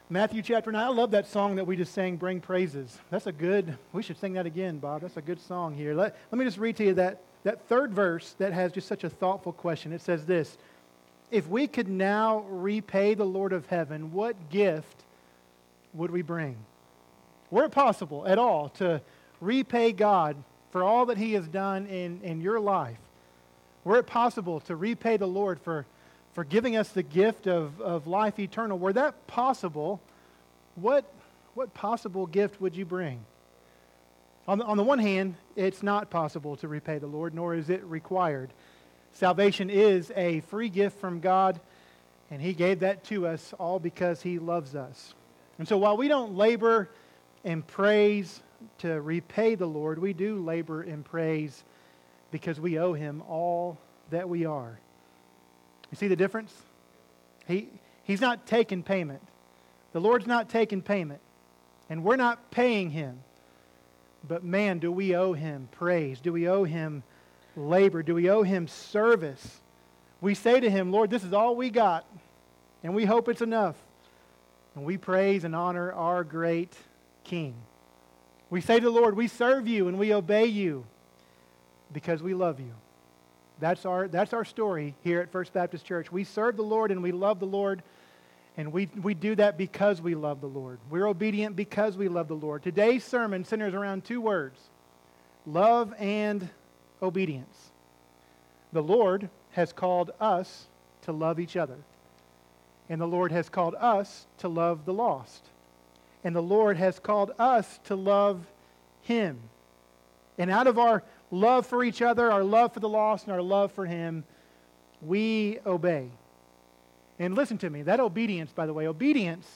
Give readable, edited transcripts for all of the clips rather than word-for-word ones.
Matthew chapter 9. I love that song that we just sang, Bring Praises. We should sing that again, Bob. That's a good song here. Let me just read to you that third verse that has just such a thoughtful question. It says this: if we could now repay the Lord of heaven, what gift would we bring? Were it possible at all to repay God for all that He has done in your life? Were it possible to repay the Lord for giving us the gift of life eternal? Were that possible, what possible gift would you bring? On the one hand, it's not possible to repay the Lord, nor is it required. Salvation is a free gift from God, and He gave that to us all because He loves us. And so while we don't labor and praise to repay the Lord, we do labor and praise because we owe Him all that we are. You see the difference? He's not taking payment. The Lord's not taking payment. And we're not paying Him. But man, do we owe Him praise? Do we owe Him labor? Do we owe Him service? We say to Him, Lord, this is all we got. And we hope it's enough. And we praise and honor our great King. We say to the Lord, we serve You and we obey You because we love You. That's our story here at First Baptist Church. We serve the Lord and we love the Lord, and we do that because we love the Lord. We're obedient because we love the Lord. Today's sermon centers around two words: love and obedience. The Lord has called us to love each other, and the Lord has called us to love the lost, and the Lord has called us to love Him. And out of our love for each other, our love for the lost, and our love for Him, we obey. And listen to me, that obedience, by the way, obedience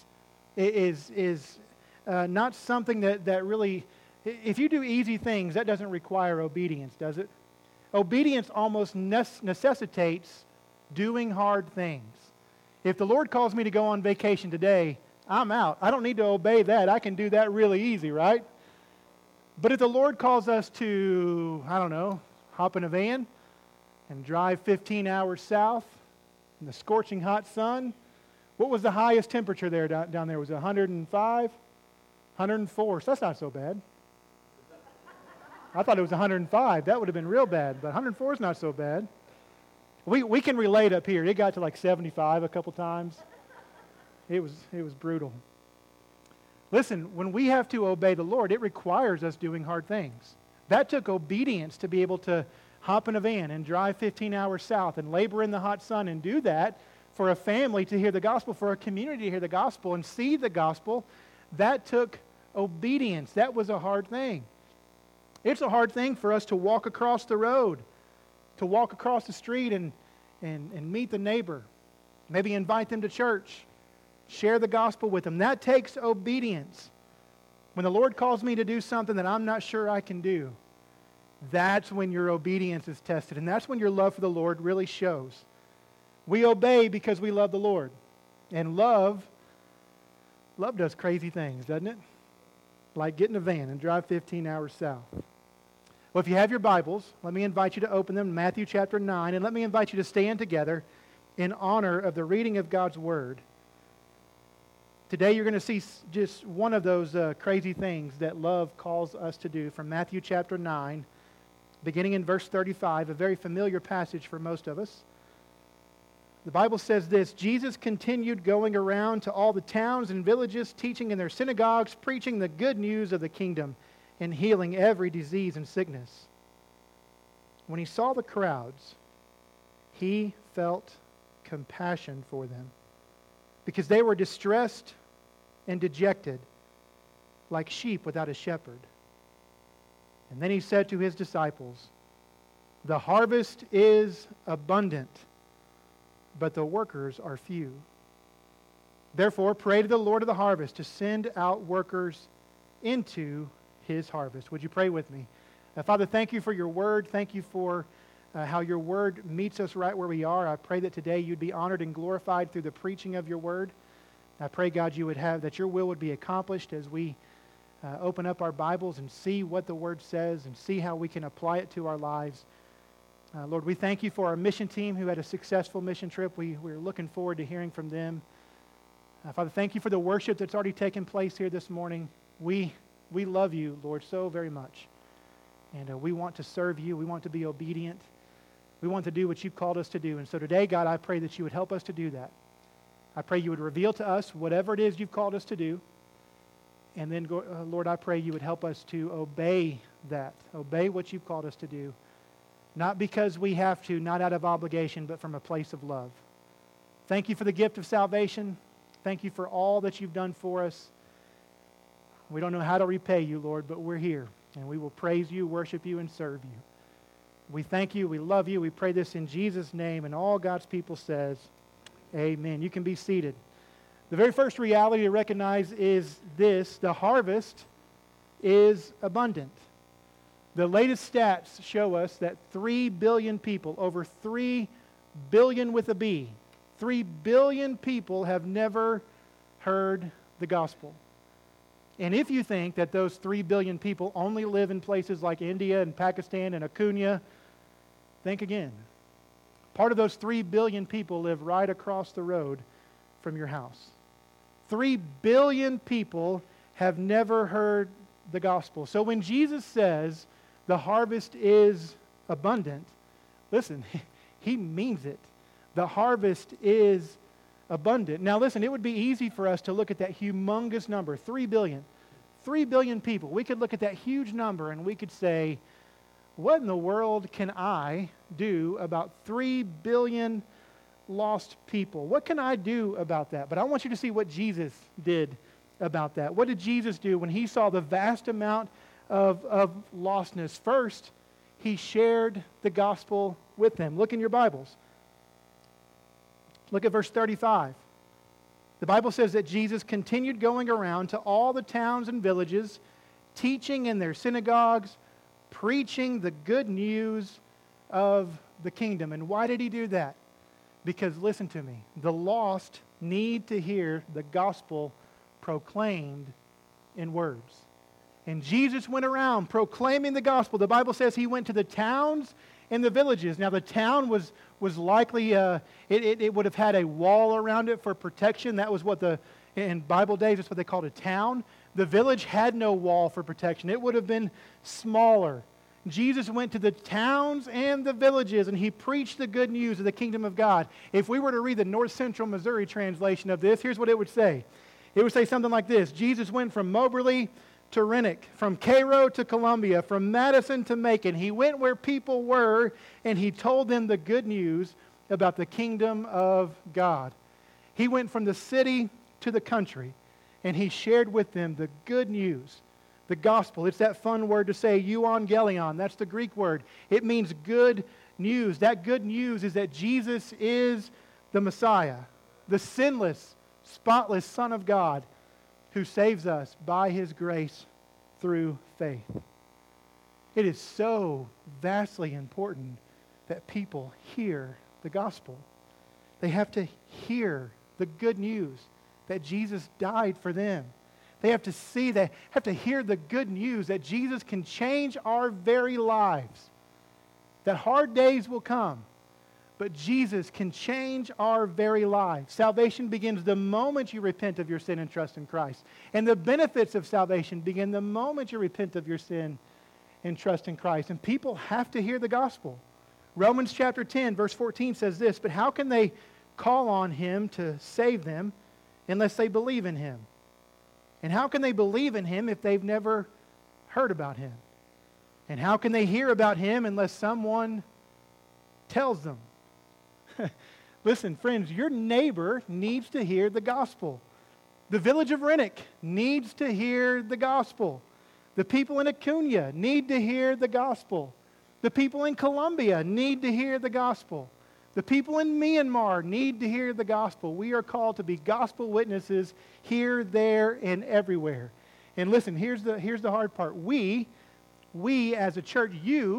is not something that really, if you do easy things, that doesn't require obedience, does it? Obedience almost necessitates doing hard things. If the Lord calls me to go on vacation today, I'm out. I don't need to obey that. I can do that really easy, right? But if the Lord calls us to, hop in a van and drive 15 hours south in the scorching hot sun, what was the highest temperature there down there? Was it 105? 104. So that's not so bad. I thought it was 105. That would have been real bad, but 104 is not so bad. We can relate up here. It got to like 75 a couple times. It was brutal. Listen, when we have to obey the Lord, it requires us doing hard things. That took obedience to be able to hop in a van and drive 15 hours south and labor in the hot sun and do that for a family to hear the gospel, for a community to hear the gospel and see the gospel. That took obedience. That was a hard thing. It's a hard thing for us to walk across the road, to walk across the street and meet the neighbor, maybe invite them to church, share the gospel with them. That takes obedience. When the Lord calls me to do something that I'm not sure I can do, that's when your obedience is tested, and that's when your love for the Lord really shows. We obey because we love the Lord. And love does crazy things, doesn't it? Like get in a van and drive 15 hours south. Well, if you have your Bibles, let me invite you to open them, Matthew chapter 9, and let me invite you to stand together in honor of the reading of God's Word. Today you're going to see just one of those crazy things that love calls us to do from Matthew chapter 9, beginning in verse 35, a very familiar passage for most of us. The Bible says this: Jesus continued going around to all the towns and villages, teaching in their synagogues, preaching the good news of the kingdom, and healing every disease and sickness. When He saw the crowds, He felt compassion for them, because they were distressed and dejected, like sheep without a shepherd. And then He said to His disciples, "The harvest is abundant, but the workers are few. Therefore, pray to the Lord of the harvest to send out workers into His harvest." Would you pray with me? Father, thank You for Your Word. Thank You for how Your Word meets us right where we are. I pray that today You'd be honored and glorified through the preaching of Your Word. I pray, God, You would have, that Your will would be accomplished as we open up our Bibles and see what the Word says and see how we can apply it to our lives. Lord, we thank You for our mission team who had a successful mission trip. We're looking forward to hearing from them. Father, thank you for the worship that's already taken place here this morning. We love you, Lord, so very much. And we want to serve you. We want to be obedient. We want to do what you've called us to do. And so today, God, I pray that you would help us to do that. I pray you would reveal to us whatever it is you've called us to do. And then, Lord, I pray you would help us to obey that, obey what you've called us to do, not because we have to, not out of obligation, but from a place of love. Thank you for the gift of salvation. Thank you for all that you've done for us. We don't know how to repay you, Lord, but we're here, and we will praise you, worship you, and serve you. We thank you. We love you. We pray this in Jesus' name, and all God's people says, amen. You can be seated. The very first reality to recognize is this: the harvest is abundant. The latest stats show us that 3 billion people, over 3 billion with a B, 3 billion people have never heard the gospel. And if you think that those 3 billion people only live in places like India and Pakistan and Acuna, think again. Part of those 3 billion people live right across the road from your house. 3 billion people have never heard the gospel. So when Jesus says the harvest is abundant, listen, he means it. The harvest is abundant. Now listen, it would be easy for us to look at that humongous number, 3 billion. 3 billion people. We could look at that huge number and we could say, what in the world can I do about 3 billion lost people? What can I do about that? But I want you to see what Jesus did about that. What did Jesus do when he saw the vast amount of lostness? First, he shared the gospel with them. Look in your Bibles. Look at verse 35. The Bible says that Jesus continued going around to all the towns and villages, teaching in their synagogues, preaching the good news of the kingdom. And why did he do that? Because listen to me, the lost need to hear the gospel proclaimed in words. And Jesus went around proclaiming the gospel. The Bible says he went to the towns and the villages. Now the town was likely, it would have had a wall around it for protection. That was what in Bible days, that's what they called a town. The village had no wall for protection. It would have been smaller. Jesus went to the towns and the villages, and he preached the good news of the kingdom of God. If we were to read the North Central Missouri translation of this, here's what it would say. It would say something like this: Jesus went from Moberly to Renwick, from Cairo to Columbia, from Madison to Macon. He went where people were, and he told them the good news about the kingdom of God. He went from the city to the country, and he shared with them the good news, the gospel. It's that fun word to say, euangelion. That's the Greek word. It means good news. That good news is that Jesus is the Messiah, the sinless, spotless Son of God, who saves us by his grace through faith. It is so vastly important that people hear the gospel. They have to hear the good news that Jesus died for them. They have to see, they have to hear the good news that Jesus can change our very lives. That hard days will come, but Jesus can change our very lives. Salvation begins the moment you repent of your sin and trust in Christ. And the benefits of salvation begin the moment you repent of your sin and trust in Christ. And people have to hear the gospel. Romans chapter 10, verse 14 says this: but how can they call on him to save them unless they believe in him? And how can they believe in him if they've never heard about him? And how can they hear about him unless someone tells them? Listen, friends, your neighbor needs to hear the gospel. The village of Renwick needs to hear the gospel. The people in Acuna need to hear the gospel. The people in Colombia need to hear the gospel. The people in Myanmar need to hear the gospel. We are called to be gospel witnesses here, there, and everywhere. And listen, here's the hard part. We as a church,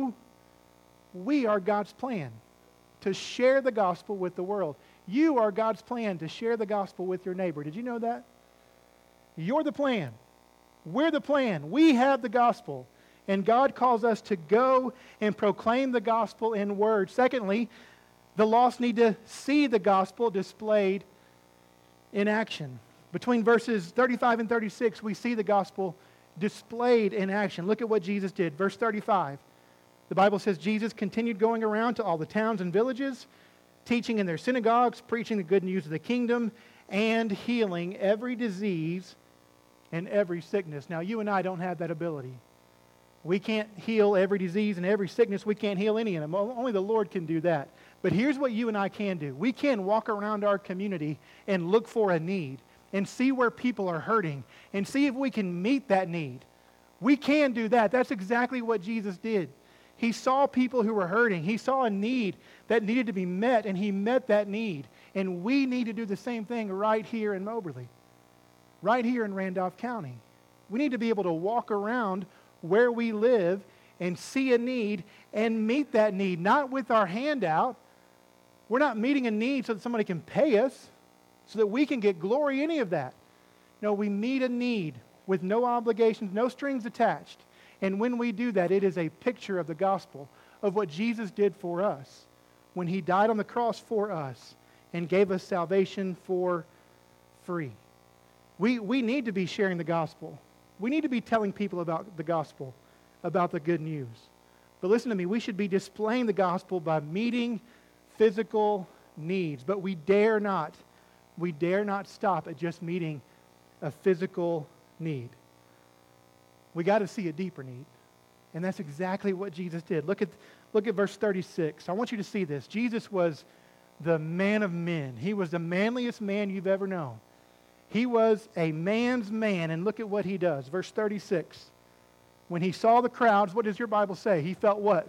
we are God's plan to share the gospel with the world. You are God's plan to share the gospel with your neighbor. Did you know that? You're the plan. We're the plan. We have the gospel. And God calls us to go and proclaim the gospel in word. Secondly, the lost need to see the gospel displayed in action. Between verses 35 and 36, we see the gospel displayed in action. Look at what Jesus did. Verse 35, the Bible says, Jesus continued going around to all the towns and villages, teaching in their synagogues, preaching the good news of the kingdom, and healing every disease and every sickness. Now, you and I don't have that ability. We can't heal every disease and every sickness. We can't heal any of them. Only the Lord can do that. But here's what you and I can do. We can walk around our community and look for a need and see where people are hurting and see if we can meet that need. We can do that. That's exactly what Jesus did. He saw people who were hurting. He saw a need that needed to be met, and He met that need. And we need to do the same thing right here in Moberly, right here in Randolph County. We need to be able to walk around where we live and see a need and meet that need, not with our hand out. We're not meeting a need so that somebody can pay us, so that we can get glory, any of that. No, we meet a need with no obligations, no strings attached. And when we do that, it is a picture of the gospel, of what Jesus did for us when He died on the cross for us and gave us salvation for free. We need to be sharing the gospel. We need to be telling people about the gospel, about the good news. But listen to me, we should be displaying the gospel by meeting physical needs. But we dare not stop at just meeting a physical need. We got to see a deeper need. And that's exactly what Jesus did. Look at verse 36. I want you to see this. Jesus was the man of men. He was the manliest man you've ever known. He was a man's man, and look at what He does. Verse 36. When He saw the crowds, what does your Bible say? He felt what?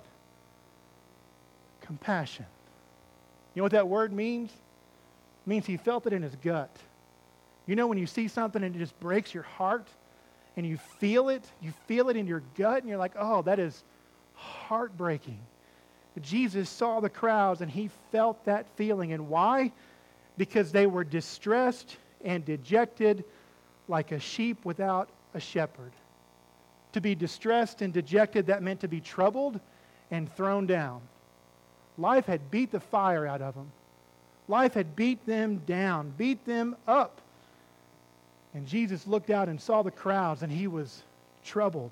Compassion. You know what that word means? It means He felt it in His gut. You know when you see something and it just breaks your heart, and you feel it in your gut, and you're like, oh, that is heartbreaking. But Jesus saw the crowds, and He felt that feeling. And why? Because they were distressed and dejected like a sheep without a shepherd. To be distressed and dejected, that meant to be troubled and thrown down. Life had beat the fire out of them. Life had beat them down, beat them up. And Jesus looked out and saw the crowds, and He was troubled.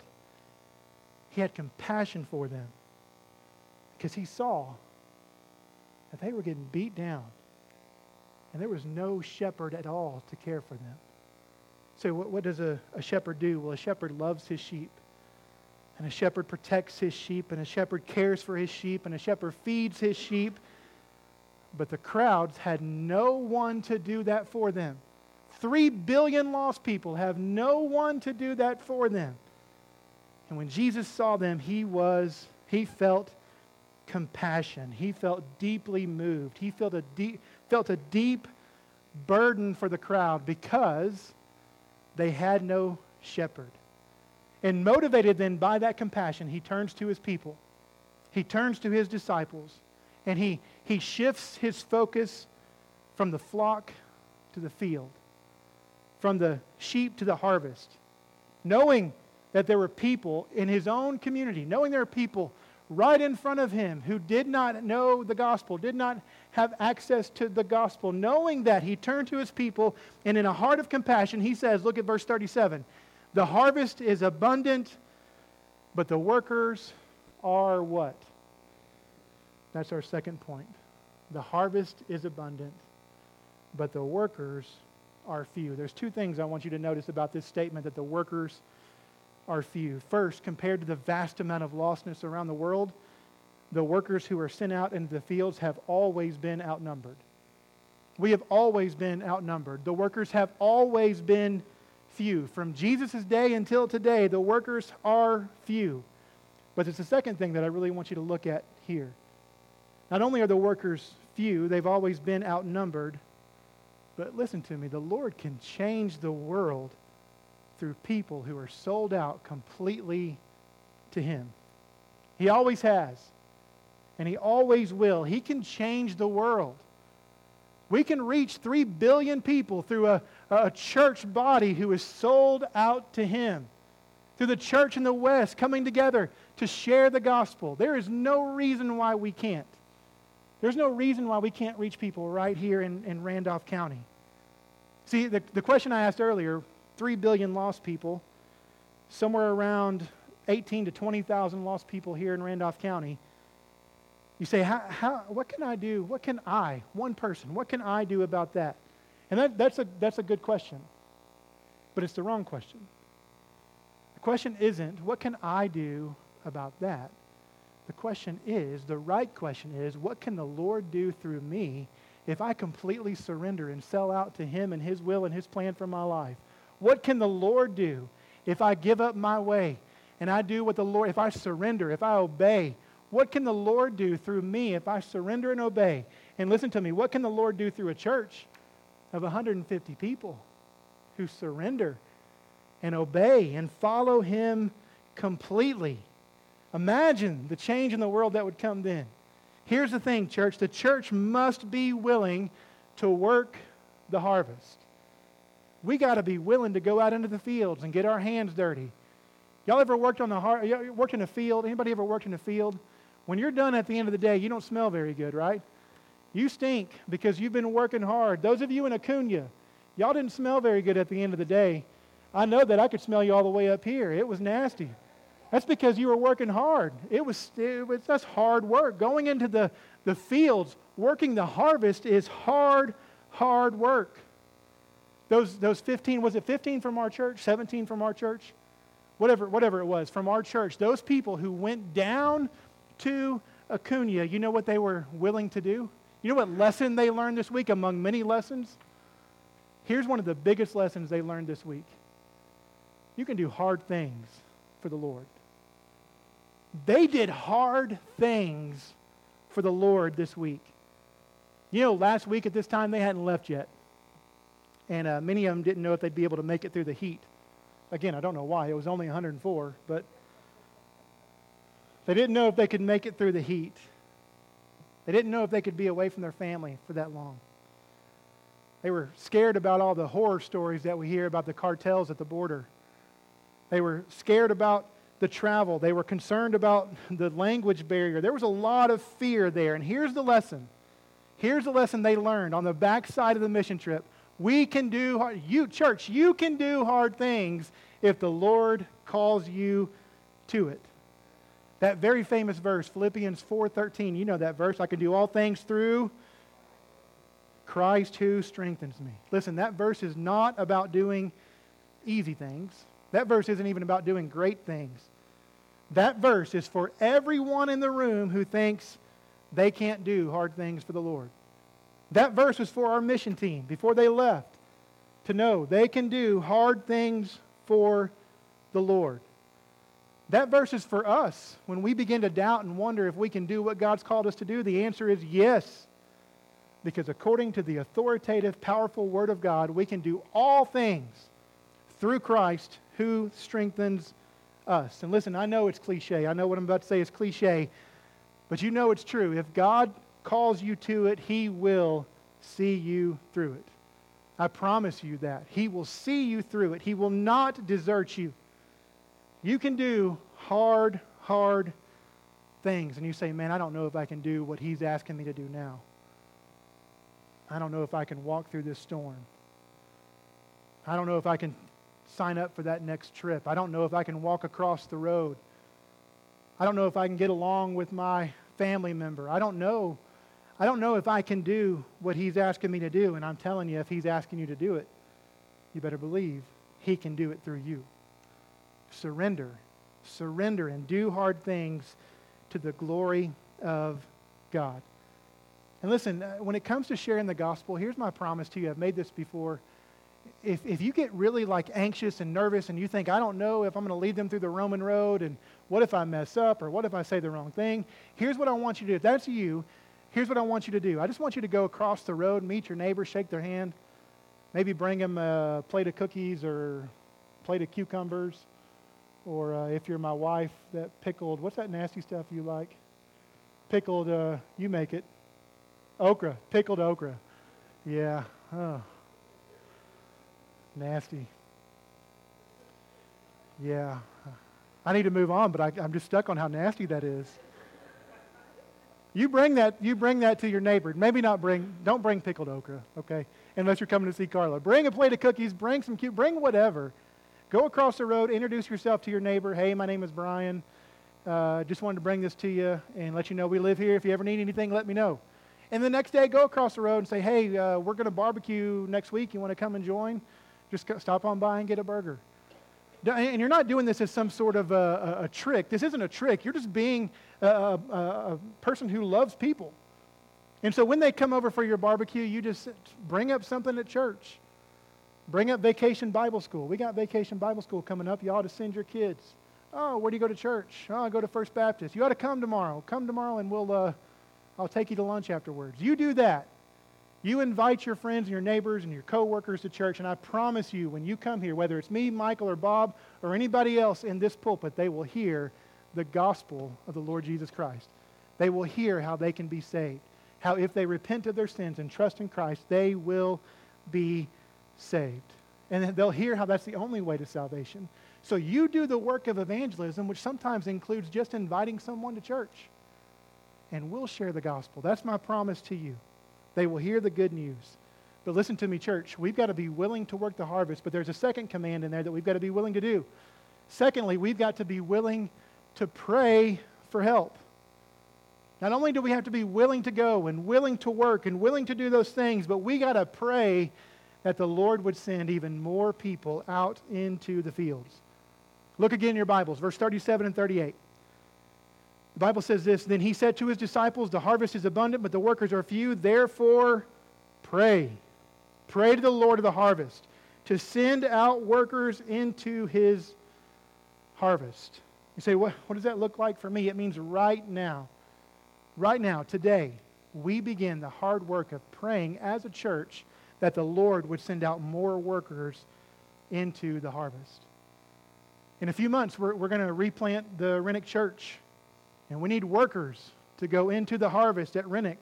He had compassion for them because He saw that they were getting beat down, and there was no shepherd at all to care for them. So what does a shepherd do? Well, a shepherd loves his sheep, and a shepherd protects his sheep, and a shepherd cares for his sheep, and a shepherd feeds his sheep. But the crowds had no one to do that for them. 3 billion lost people have no one to do that for them. And when Jesus saw them, He felt compassion. He felt deeply moved. He felt a deep burden for the crowd because they had no shepherd. And motivated then by that compassion, He turns to His people. He turns to His disciples. And he shifts His focus from the flock to the field, from the sheep to the harvest, knowing that there were people in His own community, knowing there were people right in front of Him who did not know the gospel, did not have access to the gospel. Knowing that, He turned to His people, and in a heart of compassion, He says, look at verse 37, the harvest is abundant, but the workers are what? That's our second point. The harvest is abundant, but the workers are few. There's two things I want you to notice about this statement, that the workers are few. First, compared to the vast amount of lostness around the world, the workers who are sent out into the fields have always been outnumbered. We have always been outnumbered. The workers have always been few. From Jesus' day until today, the workers are few. But it's the second thing that I really want you to look at here. Not only are the workers few, they've always been outnumbered, but listen to me, the Lord can change the world through people who are sold out completely to Him. He always has, and He always will. He can change the world. We can reach 3 billion people through a church body who is sold out to Him, through the church in the West coming together to share the gospel. There is no reason why we can't. There's no reason why we can't reach people right here in Randolph County. See, the question I asked earlier, 3 billion lost people, somewhere around 18 to 20,000 lost people here in Randolph County. You say, what can I do? What can I, one person, what can I do about that? And that's a good question, but it's the wrong question. The question isn't, what can I do about that? The right question is, what can the Lord do through me if I completely surrender and sell out to Him and His will and His plan for my life? What can the Lord do if I give up my way and I do what the Lord, if I surrender, if I obey? What can the Lord do through me if I surrender and obey? And listen to me, what can the Lord do through a church of 150 people who surrender and obey and follow Him completely? Imagine the change in the world that would come then. Here's the thing, church. The church must be willing to work the harvest. We got to be willing to go out into the fields and get our hands dirty. Y'all ever worked in a field? Anybody ever worked in a field? When you're done at the end of the day, you don't smell very good, right? You stink because you've been working hard. Those of you in Acuna, y'all didn't smell very good at the end of the day. I know that I could smell you all the way up here. It was nasty. That's because you were working hard. That's hard work. Going into the fields, working the harvest is hard work. Those 15, was it 15 from our church, 17 from our church? Whatever it was, from our church, those people who went down to Acuna, you know what they were willing to do? You know what lesson they learned this week among many lessons? Here's one of the biggest lessons they learned this week. You can do hard things for the Lord. They did hard things for the Lord this week. You know, last week at this time, they hadn't left yet. And many of them didn't know if they'd be able to make it through the heat. Again, I don't know why. It was only 104, but they didn't know if they could make it through the heat. They didn't know if they could be away from their family for that long. They were scared about all the horror stories that we hear about the cartels at the border. They were scared about the travel. They were concerned about the language barrier. There was a lot of fear there. And here's the lesson. Here's the lesson they learned on the backside of the mission trip. We can do hard, church, you can do hard things if the Lord calls you to it. That very famous verse, Philippians 4:13, you know that verse. I can do all things through Christ who strengthens me. Listen, that verse is not about doing easy things. That verse isn't even about doing great things. That verse is for everyone in the room who thinks they can't do hard things for the Lord. That verse was for our mission team before they left to know they can do hard things for the Lord. That verse is for us. When we begin to doubt and wonder if we can do what God's called us to do, the answer is yes. Because according to the authoritative, powerful Word of God, we can do all things through Christ who strengthens us. And listen, I know it's cliche. I know what I'm about to say is cliche. But you know it's true. If God calls you to it, He will see you through it. I promise you that. He will see you through it. He will not desert you. You can do hard things. And you say, man, I don't know if I can do what He's asking me to do now. I don't know if I can walk through this storm. I don't know if I can sign up for that next trip. I don't know if I can walk across the road. I don't know if I can get along with my family member. I don't know if I can do what He's asking me to do. And I'm telling you, if He's asking you to do it, you better believe He can do it through you. Surrender and do hard things to the glory of God. And listen, when it comes to sharing the gospel, here's my promise to you. I've made this before. If you get really anxious and nervous and you think, I don't know if I'm going to lead them through the Roman road, and what if I mess up, or what if I say the wrong thing? Here's what I want you to do. If that's you, here's what I want you to do. I just want you to go across the road, meet your neighbor, shake their hand, maybe bring them a plate of cookies or a plate of cucumbers, or if you're my wife, that pickled, what's that nasty stuff you like? Pickled, you make it. Okra, pickled okra. Yeah, oh. Nasty. Yeah. I need to move on, but I'm just stuck on how nasty that is. You bring that to your neighbor. Maybe don't bring pickled okra, okay? Unless you're coming to see Carla. Bring a plate of cookies, bring whatever. Go across the road, introduce yourself to your neighbor. Hey, my name is Brian. Just wanted to bring this to you and let you know we live here. If you ever need anything, let me know. And the next day, go across the road and say, hey, we're going to barbecue next week. You want to come and join? Just stop on by and get a burger. And you're not doing this as some sort of a trick. This isn't a trick. You're just being a person who loves people. And so when they come over for your barbecue, you just bring up something at church. Bring up Vacation Bible School. We got Vacation Bible School coming up. You ought to send your kids. Oh, where do you go to church? Oh, I go to First Baptist. You ought to come tomorrow. Come tomorrow and I'll take you to lunch afterwards. You do that. You invite your friends and your neighbors and your coworkers to church, and I promise you, when you come here, whether it's me, Michael, or Bob, or anybody else in this pulpit, they will hear the gospel of the Lord Jesus Christ. They will hear how they can be saved, how if they repent of their sins and trust in Christ, they will be saved. And they'll hear how that's the only way to salvation. So you do the work of evangelism, which sometimes includes just inviting someone to church, and we'll share the gospel. That's my promise to you. They will hear the good news. But listen to me, church. We've got to be willing to work the harvest, but there's a second command in there that we've got to be willing to do. Secondly, we've got to be willing to pray for help. Not only do we have to be willing to go and willing to work and willing to do those things, but we got to pray that the Lord would send even more people out into the fields. Look again in your Bibles, verse 37 and 38. The Bible says this, then he said to his disciples, the harvest is abundant, but the workers are few. Therefore, pray. Pray to the Lord of the harvest to send out workers into his harvest. You say, what does that look like for me? It means right now, today, we begin the hard work of praying as a church that the Lord would send out more workers into the harvest. In a few months, we're going to replant the Rennick Church. And we need workers to go into the harvest at Rennick.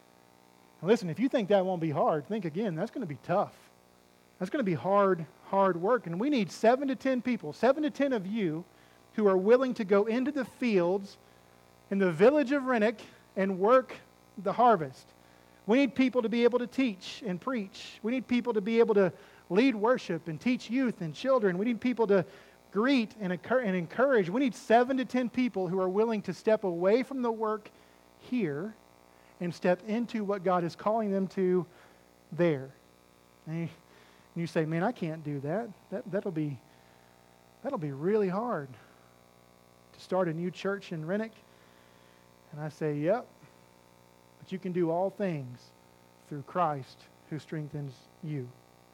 Now listen, if you think that won't be hard, think again. That's going to be tough. That's going to be hard work. And we need 7 to 10 people, 7 to 10 of you who are willing to go into the fields in the village of Rennick and work the harvest. We need people to be able to teach and preach. We need people to be able to lead worship and teach youth and children. We need people to greet and encourage. We need 7 to 10 people who are willing to step away from the work here and step into what God is calling them to there. And you say, man, I can't do that. That'll be really hard to start a new church in Rennick. And I say, yep. But you can do all things through Christ who strengthens you.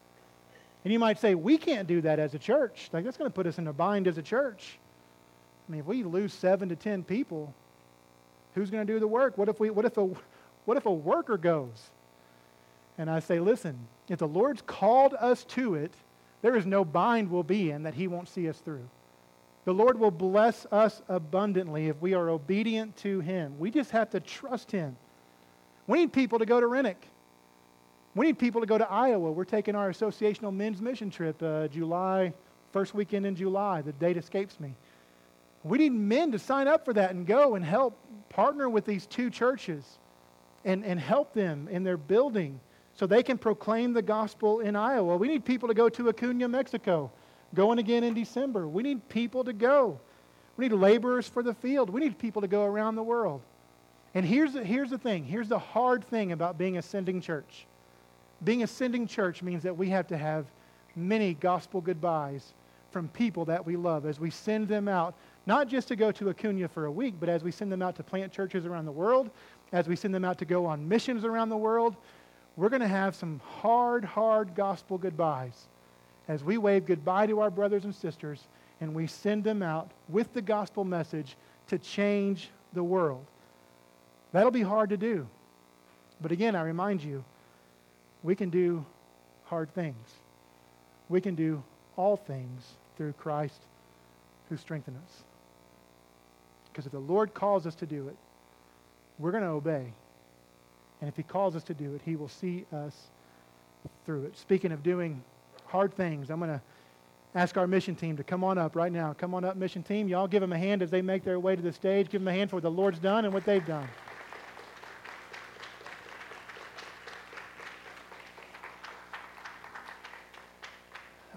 And you might say, we can't do that as a church. Like, that's going to put us in a bind as a church. I mean, if we lose 7 to 10 people, who's going to do the work? What if a worker goes? And I say, listen, if the Lord's called us to it, there is no bind we'll be in that he won't see us through. The Lord will bless us abundantly if we are obedient to him. We just have to trust him. We need people to go to Rennick. We need people to go to Iowa. We're taking our associational men's mission trip first weekend in July. The date escapes me. We need men to sign up for that and go and help partner with these 2 churches and help them in their building so they can proclaim the gospel in Iowa. We need people to go to Acuna, Mexico, going again in December. We need people to go. We need laborers for the field. We need people to go around the world. And here's the thing. Here's the hard thing about being a sending church. Being a sending church means that we have to have many gospel goodbyes from people that we love as we send them out, not just to go to Acuna for a week, but as we send them out to plant churches around the world, as we send them out to go on missions around the world. We're going to have some hard gospel goodbyes as we wave goodbye to our brothers and sisters and we send them out with the gospel message to change the world. That'll be hard to do. But again, I remind you, we can do hard things. We can do all things through Christ who strengthens us. Because if the Lord calls us to do it, we're going to obey. And if he calls us to do it, he will see us through it. Speaking of doing hard things, I'm going to ask our mission team to come on up right now. Come on up, mission team. Y'all give them a hand as they make their way to the stage. Give them a hand for what the Lord's done and what they've done.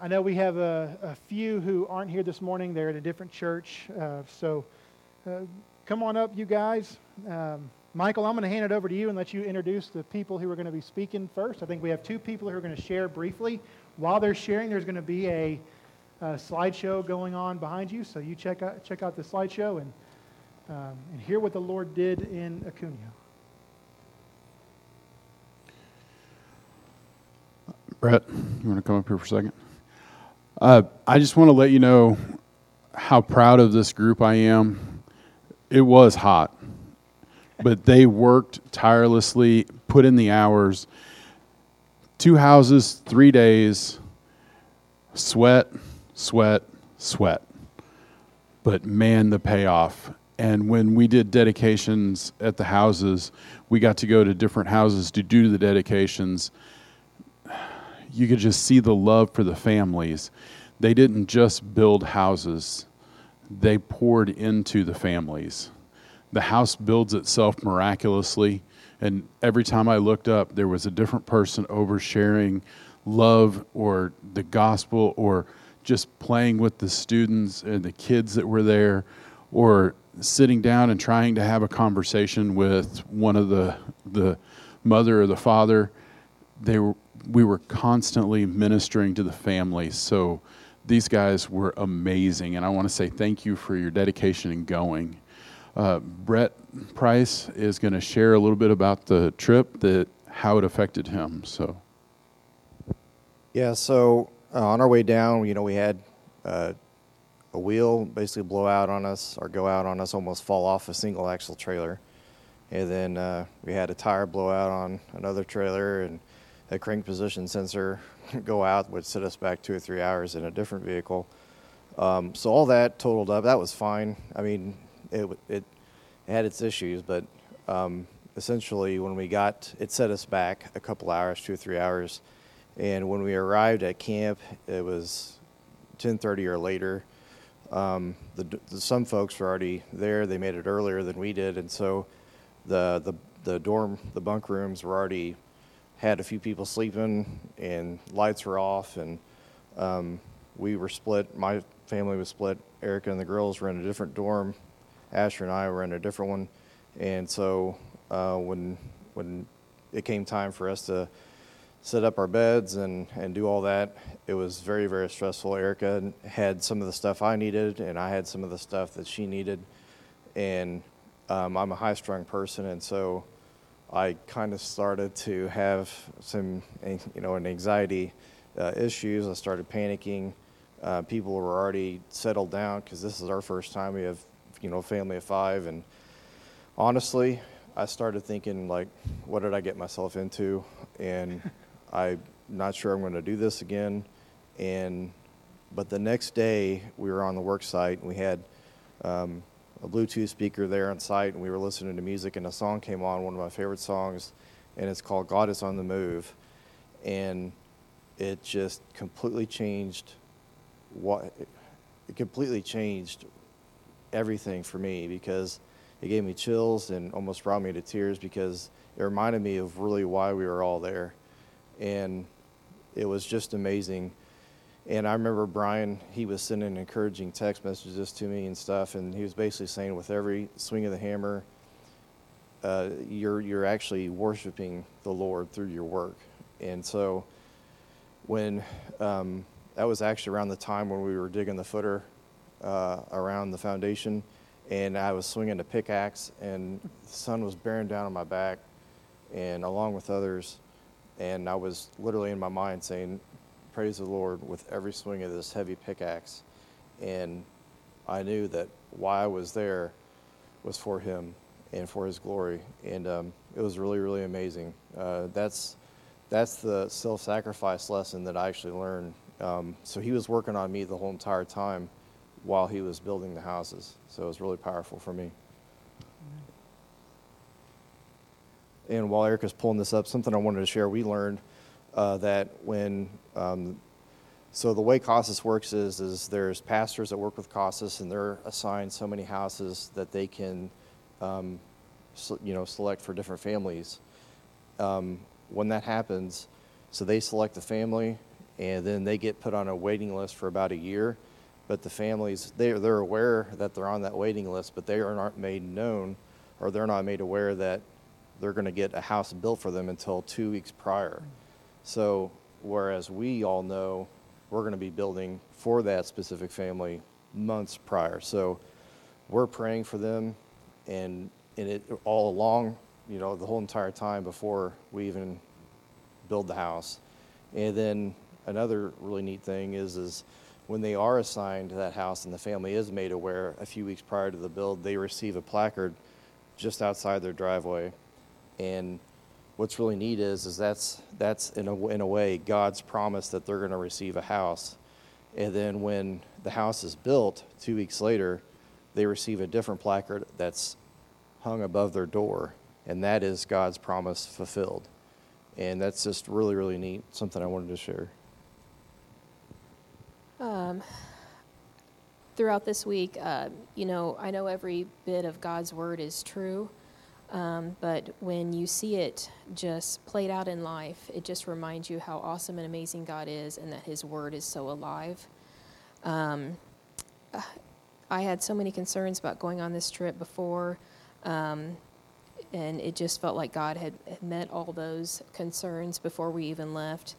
I know we have a few who aren't here this morning. They're at a different church. So come on up, you guys. Michael, I'm going to hand it over to you and let you introduce the people who are going to be speaking first. I think we have two people who are going to share briefly. While they're sharing, there's going to be a slideshow going on behind you. So you check out the slideshow and hear what the Lord did in Acuna. Brett, you want to come up here for a second? I just want to let you know how proud of this group I am. It was hot, but they worked tirelessly, put in the hours. 2 houses, 3 days, sweat, sweat, sweat. But man, the payoff. And when we did dedications at the houses, we got to go to different houses to do the dedications. You could just see the love for the families. They didn't just build houses. They poured into the families. The house builds itself miraculously, and every time I looked up, there was a different person oversharing love or the gospel or just playing with the students and the kids that were there, or sitting down and trying to have a conversation with one of the mother or the father. We were constantly ministering to the families. So these guys were amazing, and I want to say thank you for your dedication and going. Brett Price is going to share a little bit about the trip, how it affected him. So, yeah. So on our way down, we had a wheel basically blow out on us or go out on us, almost fall off a single axle trailer, and then we had a tire blow out on another trailer, and a crank position sensor go out, would set us back 2 or 3 hours in a different vehicle. So all that totaled up, that was fine. I mean, it had its issues, but essentially when we it set us back a couple hours, 2 or 3 hours. And when we arrived at camp, it was 10:30 or later. Some folks were already there. They made it earlier than we did, and so the bunk rooms were already had a few people sleeping, and lights were off, and we were split. My family was split. Erica and the girls were in a different dorm. Asher and I were in a different one, and so when it came time for us to set up our beds and do all that, it was very, very stressful. Erica had some of the stuff I needed, and I had some of the stuff that she needed, and I'm a high-strung person, and so I kind of started to have some, an anxiety issues. I started panicking. People were already settled down because this is our first time. We have, a family of 5, and honestly, I started thinking, like, what did I get myself into? And I'm not sure I'm going to do this again. But the next day, we were on the work site, and we had a Bluetooth speaker there on site, and we were listening to music, and a song came on, one of my favorite songs, and it's called God is on the Move. And it just completely changed everything for me, because it gave me chills and almost brought me to tears, because it reminded me of really why we were all there. And it was just amazing. And I remember Brian, he was sending encouraging text messages to me and stuff, and he was basically saying with every swing of the hammer, you're actually worshiping the Lord through your work. And so when that was actually around the time when we were digging the footer around the foundation, and I was swinging a pickaxe, and the sun was bearing down on my back, and along with others, and I was literally in my mind saying, praise the Lord with every swing of this heavy pickaxe. And I knew that why I was there was for him and for his glory. And it was really, really amazing. That's the self-sacrifice lesson that I actually learned. So he was working on me the whole entire time while he was building the houses. So it was really powerful for me. And while Erica's pulling this up, something I wanted to share, we learned that when, so the way CASAS works is there's pastors that work with CASAS, and they're assigned so many houses that they can, select for different families. When that happens, so they select the family, and then they get put on a waiting list for about a year. But the families, they're aware that they're on that waiting list, but they are not made known, or they're not made aware that they're going to get a house built for them until 2 weeks prior. So whereas we all know we're going to be building for that specific family months prior. So we're praying for them, and it all along, you know, the whole entire time before we even build the house. And then another really neat thing is when they are assigned to that house and the family is made aware a few weeks prior to the build, they receive a placard just outside their driveway. And what's really neat is that's in a way God's promise that they're going to receive a house. And then when the house is built 2 weeks later, they receive a different placard that's hung above their door, and that is God's promise fulfilled. And that's just really, really neat, something I wanted to share. Throughout this week, you know, I know every bit of God's word is true, but when you see it just played out in life, it just reminds you how awesome and amazing God is, and that his word is so alive. I had so many concerns about going on this trip before, and it just felt like God had met all those concerns before we even left.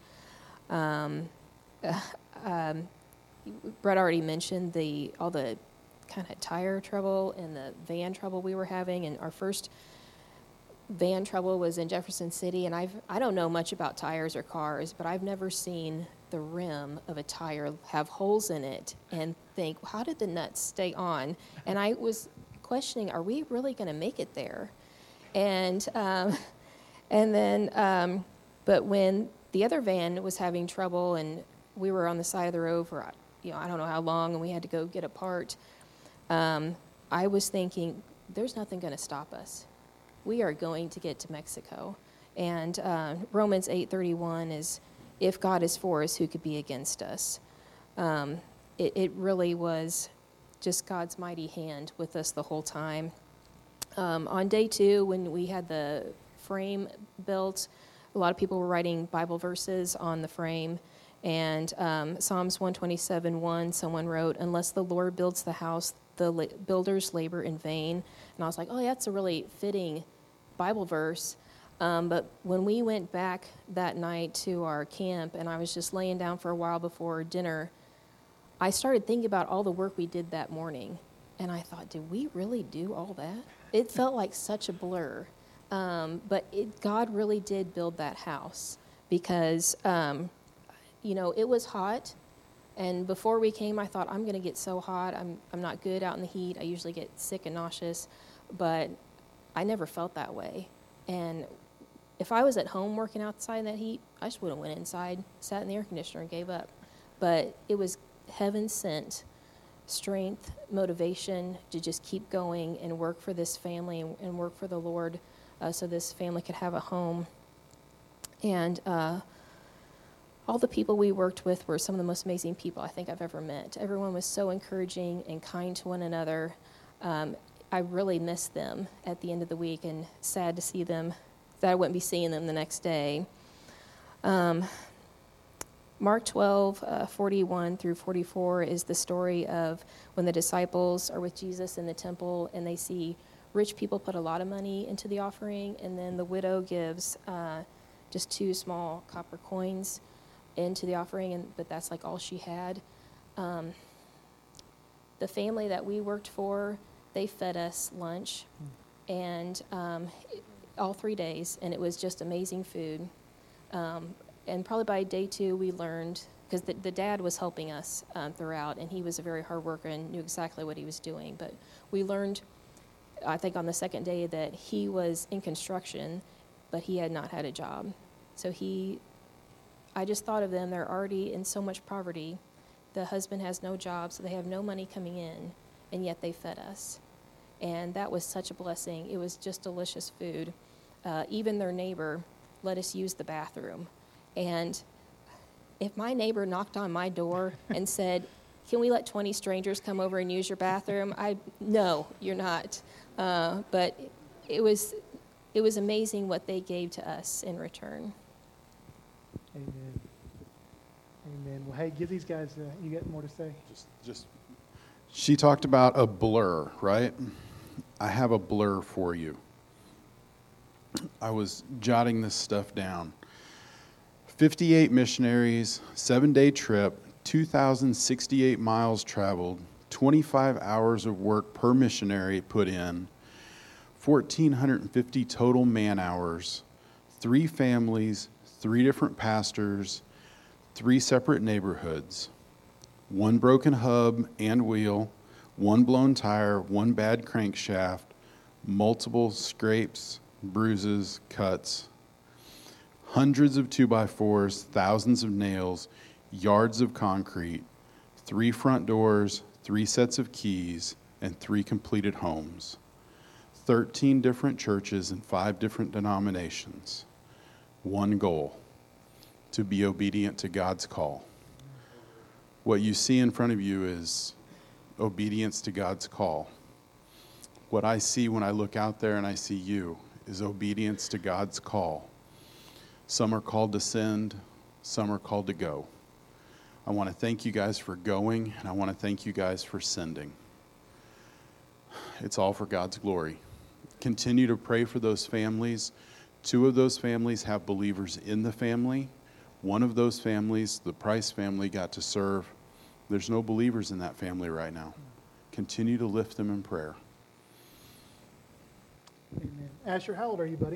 Brett already mentioned all the kind of tire trouble and the van trouble we were having, and our first van trouble was in Jefferson City, and I don't know much about tires or cars, but I've never seen the rim of a tire have holes in it and think, how did the nuts stay on? And I was questioning, are we really going to make it there? And then, but when the other van was having trouble and we were on the side of the road for, you know, I don't know how long, and we had to go get a part, I was thinking, there's nothing going to stop us. We are going to get to Mexico. And Romans 8:31 is, if God is for us, who could be against us? It really was just God's mighty hand with us the whole time. On day 2, when we had the frame built, a lot of people were writing Bible verses on the frame. And Psalms 127:1, someone wrote, unless the Lord builds the house, the builders labor in vain. And I was like, oh, that's a really fitting Bible verse. But when we went back that night to our camp, and I was just laying down for a while before dinner, I started thinking about all the work we did that morning. And I thought, did we really do all that? It felt like such a blur. But God really did build that house because, you know, it was hot. And before we came, I thought, I'm going to get so hot. I'm not good out in the heat. I usually get sick and nauseous. But I never felt that way. And if I was at home working outside in that heat, I just would have went inside, sat in the air conditioner, and gave up. But it was heaven sent strength, motivation to just keep going and work for this family and work for the Lord, so this family could have a home. And all the people we worked with were some of the most amazing people I think I've ever met. Everyone was so encouraging and kind to one another. I really missed them at the end of the week, and sad to see them, that I wouldn't be seeing them the next day. Mark 12:41 through 44 is the story of when the disciples are with Jesus in the temple, and they see rich people put a lot of money into the offering, and then the widow gives just 2 small copper coins into the offering, but that's like all she had. The family that we worked for, they fed us lunch, and all 3 days, and it was just amazing food. And probably by day 2, we learned, because the dad was helping us throughout, and he was a very hard worker and knew exactly what he was doing. But we learned, I think on the second day, that he was in construction, but he had not had a job. So I just thought of them, they're already in so much poverty. The husband has no job, so they have no money coming in, and yet they fed us. And that was such a blessing. It was just delicious food. Even their neighbor let us use the bathroom. And if my neighbor knocked on my door and said, can we let 20 strangers come over and use your bathroom? No, you're not. But it was amazing what they gave to us in return. Amen. Well, hey, give these guys, you get more to say. Just. She talked about a blur, right? I have a blur for you. I was jotting this stuff down. 58 missionaries, 7-day trip, 2,068 miles traveled, 25 hours of work per missionary put in, 1,450 total man hours, 3 families, 3 different pastors, 3 separate neighborhoods, 1 broken hub and wheel, 1 blown tire, 1 bad crankshaft, multiple scrapes, bruises, cuts, hundreds of 2x4s, thousands of nails, yards of concrete, 3 front doors, 3 sets of keys, and 3 completed homes, 13 different churches and 5 different denominations. 1 goal: to be obedient to God's call. What you see in front of you is obedience to God's call. What I see when I look out there and I see you is obedience to God's call. Some are called to send, some are called to go. I want to thank you guys for going, and I want to thank you guys for sending. It's all for God's glory. Continue to pray for those families. 2 of those families have believers in the family. 1 of those families, the Price family, got to serve. There's no believers in that family right now. Continue to lift them in prayer. Amen. Asher, how old are you, buddy?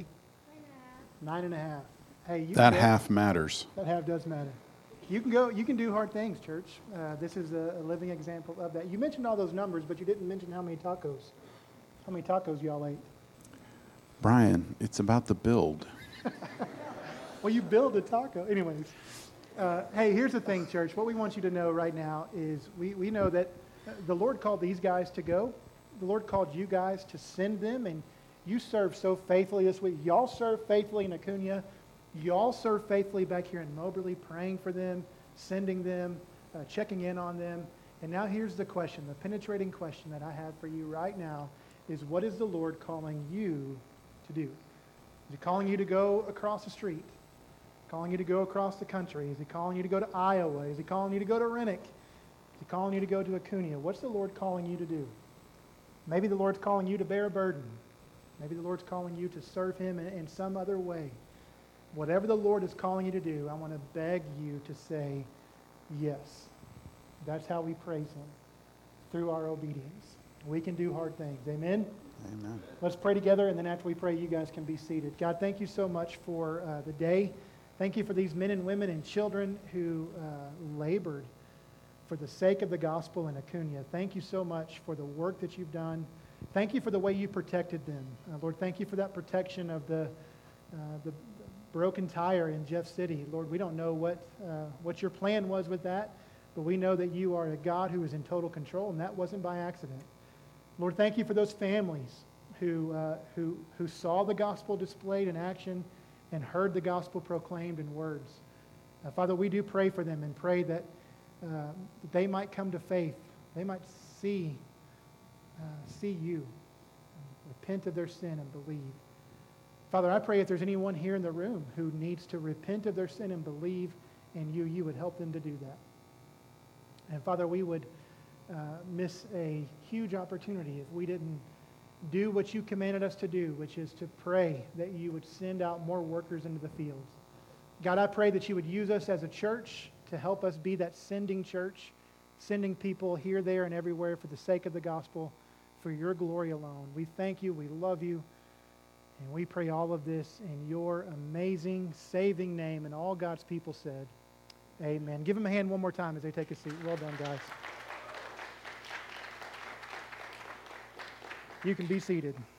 9.5. Hey, That half matters. That half does matter. You can go. You can do hard things, church. This is a living example of that. You mentioned all those numbers, but you didn't mention how many tacos. How many tacos y'all ate? Brian, it's about the build. Well, you build a taco. Anyways, hey, here's the thing, church. What we want you to know right now is we know that the Lord called these guys to go. The Lord called you guys to send them, and you served so faithfully this week. Y'all served faithfully in Acuna. Y'all serve faithfully back here in Moberly, praying for them, sending them, checking in on them. And now here's the question, the penetrating question that I have for you right now is, what is the Lord calling you to do? Is he calling you to go across the street? Calling you to go across the country? Is he calling you to go to Iowa? Is he calling you to go to Rennick? Is he calling you to go to Acuna? What's the Lord calling you to do? Maybe the Lord's calling you to bear a burden. Maybe the Lord's calling you to serve him in some other way. Whatever the Lord is calling you to do, I want to beg you to say yes. That's how we praise him, through our obedience. We can do hard things. Amen? Amen. Let's pray together, and then after we pray, you guys can be seated. God, thank you so much for the day. Thank you for these men and women and children who labored for the sake of the gospel in Acuna. Thank you so much for the work that you've done. Thank you for the way you protected them. Lord, thank you for that protection of the broken tire in Jeff City. Lord, we don't know what your plan was with that, but we know that you are a God who is in total control, and that wasn't by accident. Lord, thank you for those families who saw the gospel displayed in action and heard the gospel proclaimed in words. Father, we do pray for them and pray that they might come to faith. They might see you, repent of their sin and believe. Father, I pray if there's anyone here in the room who needs to repent of their sin and believe in you, you would help them to do that. And Father, we would miss a huge opportunity if we didn't do what you commanded us to do, which is to pray that you would send out more workers into the fields. God, I pray that you would use us as a church to help us be that sending church, sending people here, there, and everywhere for the sake of the gospel, for your glory alone. We thank you, we love you, and we pray all of this in your amazing, saving name, and all God's people said, amen. Give them a hand one more time as they take a seat. Well done, guys. You can be seated.